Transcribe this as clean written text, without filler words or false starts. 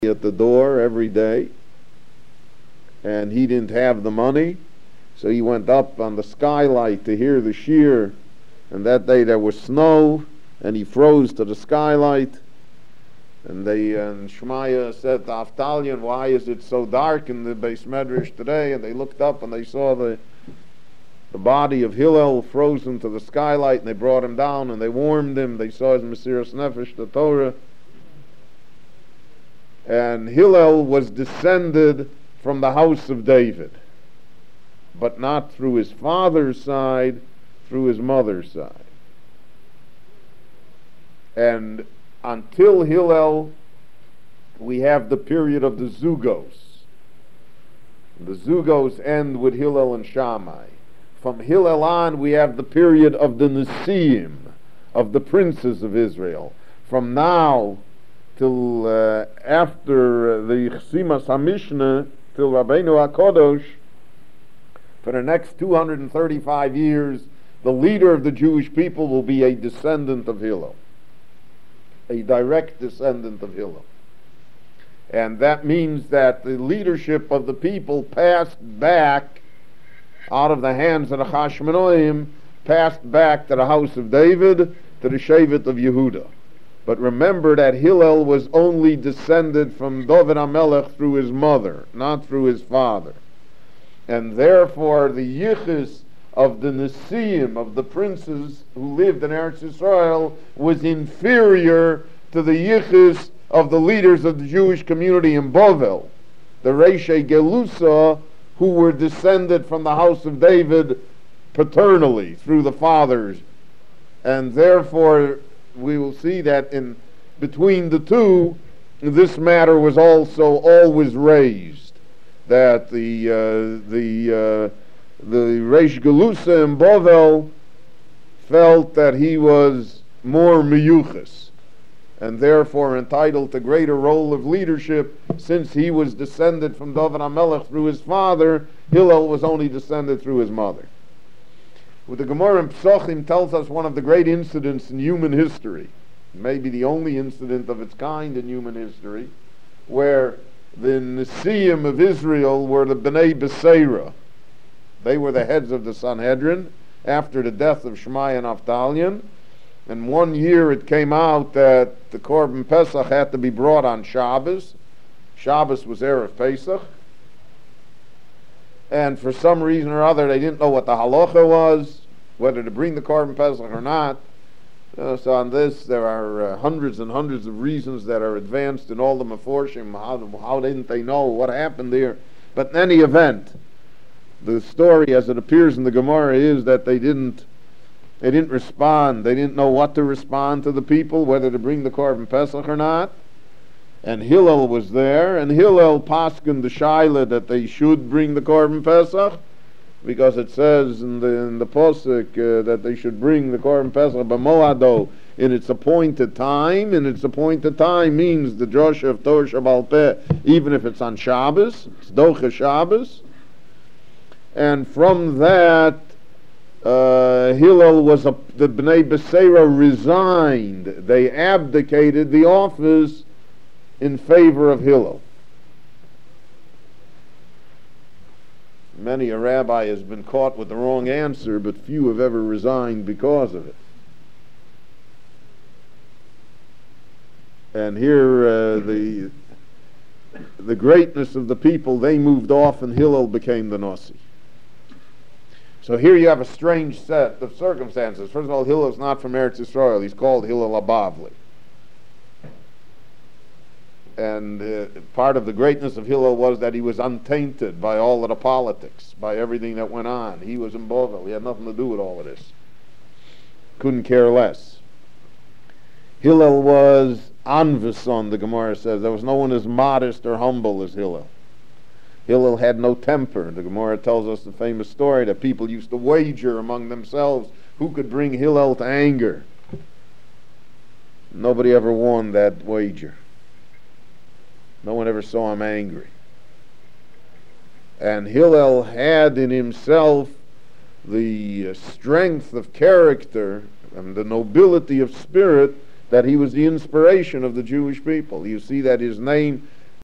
at the door every day, and he didn't have the money, so he went up on the skylight to hear the shear, and that day there was snow, and he froze to the skylight, and Shmaya said to Avtalion, "Why is it so dark in the Beis Medrash today?" And they looked up and they saw the body of Hillel frozen to the skylight, and they brought him down and they warmed him. They saw his Mesiras Nefesh, the Torah. And Hillel was descended from the house of David, but not through his father's side, through his mother's side. And until Hillel, we have the period of the Zugos. The Zugos end with Hillel and Shammai. From Hillel on, we have the period of the Nesiim, of the princes of Israel. From now till after the Chsimas HaMishnah, till Rabbeinu HaKadosh, for the next 235 years, the leader of the Jewish people will be a descendant of Hillel, a direct descendant of Hillel. And that means that the leadership of the people passed back out of the hands of the Hashmonaim, passed back to the house of David, to the Shevet of Yehuda. But remember that Hillel was only descended from David HaMelech through his mother, not through his father. And therefore the yichus of the Nesiim, of the princes who lived in Eretz Yisrael, was inferior to the yichus of the leaders of the Jewish community in Bovel, the Reishei Gelusa, who were descended from the house of David paternally through the fathers. And therefore we will see that in between the two, this matter was also always raised, that the Reish Gelusa in Bovel felt that he was more miyuchas, and therefore entitled to greater role of leadership. Since he was descended from David HaMelech through his father, Hillel was only descended through his mother. With the Gemara in Psachim tells us one of the great incidents in human history, maybe the only incident of its kind in human history, where the Nesiim of Israel were the Bnei Beseira. They were the heads of the Sanhedrin after the death of Shmai and Avtalion. And one year it came out that the Korban Pesach had to be brought on Shabbos. Shabbos was Erev Pesach. And for some reason or other, they didn't know what the halacha was, whether to bring the Korban Pesach or not. So on this, there are hundreds and hundreds of reasons that are advanced in all the Meforshim. How didn't they know what happened there? But in any event, the story as it appears in the Gemara is that they didn't respond. They didn't know what to respond to the people, whether to bring the Korban Pesach or not. And Hillel was there, and Hillel paskened the Shaila that they should bring the Korban Pesach, because it says in the Posuk that they should bring the Korban Pesach b'moado, in its appointed time. And its appointed time means the drosha of Torah Shabbal Peh, even if it's on Shabbos, it's Docha Shabbos. And from that, Hillel was the Bnei Beseira resigned. They abdicated the office in favor of Hillel. Many a rabbi has been caught with the wrong answer, but few have ever resigned because of it. And here the greatness of the people, they moved off and Hillel became the Nasi. So here you have a strange set of circumstances. First of all, Hillel is not from Eretz Yisrael. He's called Hillel Abavli. And part of the greatness of Hillel was that he was untainted by all of the politics, by everything that went on. He was in Bovel. He had nothing to do with all of this. Couldn't care less. Hillel was Anvison, the Gemara says. There was no one as modest or humble as Hillel. Hillel had no temper. The Gemara tells us the famous story that people used to wager among themselves who could bring Hillel to anger. Nobody ever won that wager. No one ever saw him angry. And Hillel had in himself the strength of character and the nobility of spirit that he was the inspiration of the Jewish people. You see that his name